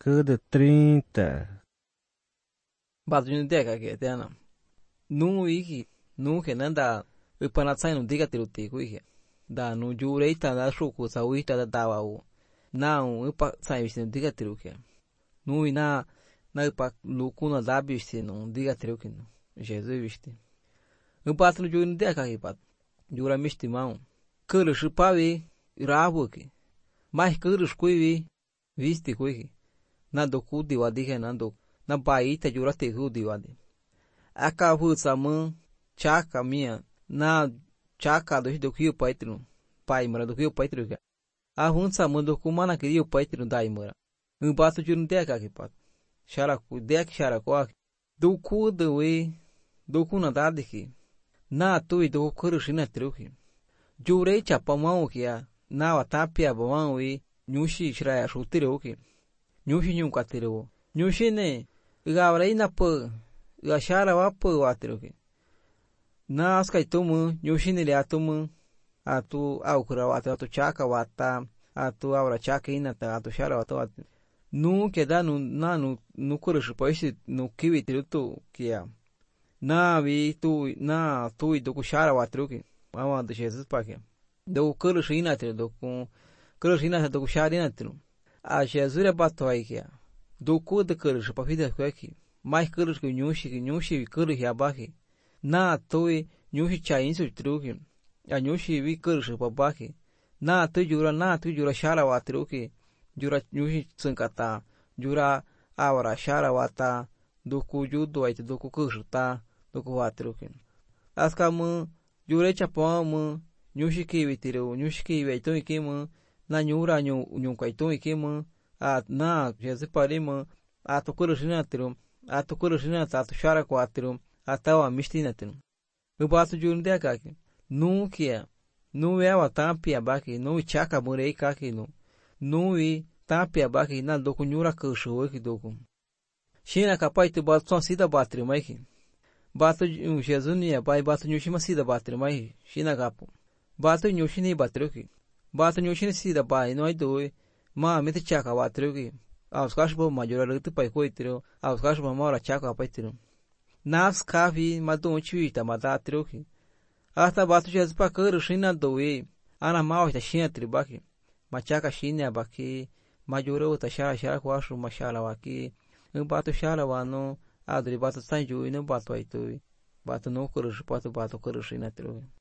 de 30. Batu juni deka ke tena. Nu iki, nu ke nanda upanatsai no diga tiruti kuike. Da nu jureita da shuku sa uita da dawa u. Na upa sai viste no diga tiruke. Nu ina na upa lukuna da viste no diga tiruke no. Jesus viste. Upa no juni deka ke pat. Jura misti mau. Kuru shupavi rabu ke. Mas kuru shuivi viste kuike. Na doku diwadi ke nando. Na baita jurate hu diwadi. Aka hutsa mun chaka minha na chaka do doku paitru. Pai mara doku paitru ke. A hutsa mun doku mana ke paitru dai mara. Batu jun deka ke pat. Sharaku dek sharaku. Doku dewe doku na dade ke. Na tu doku kurushina truke. Jurei chapa mau ke na watapia bamau e nyushi shraya shutiru ke. Nyushi nyunkatiru. Nyushi ne igawra ina po igashara wa po watiruke. Na askai tumu nyushi ne le atumu atu aukura watu atu chaka wata atu aura chaka ina ta atu shara watu. Nu ke da nu kurushi poishi nu kiwi tirutu kia. Na vi tu na tu doku shara watiruke. Mama do Jesus pake. Doku kurushi ina tiru doku kurushi ina doku shara ina tiru. A Jesus bato aí kia. Doku de kurushi pa vida kweki. Mais kurushi que nyushi kurushi abaki. Na toi nyushi chainsu truki. A nyushi vi kurushi pa baki. Na tu jura shara watiruki. Jura nyushi tsunkata. Jura awara shara wata. Doku judo aite doku kurushi ta. Doku watiruki. Askamu jure chapamu nyushi kiwi tiru. Nyushi kiwi aito ikimu. Na nyura nyunkaito ikimu. Na Jesus parima atu kurushina tirum atu kurushina atu shara quatrum atawa mistina tirum eu bato de deka aqui nu kia nu é o tapia baki nu chaka murei kaki nu e tapia baki na doku nyura kushu aqui doku shina capaz tu bato só sida batri mai ki bato Jesus nia pai bato nyushima sida batri mai shina gapo bato nyushini batri ki bato nyushini sida pai não é doe ma mete chaka watruki aos cachorro major luto pai coitro aos cachorro mora chaka paitro nas cavi madon chuita mata truki hasta bato Jesus pa caro china doe ana mal está china tribaki machaka china baki majoro ta shara ko acho machala waki bato shara wano adri bato sanju no bato aito bato no caro bato caro china truki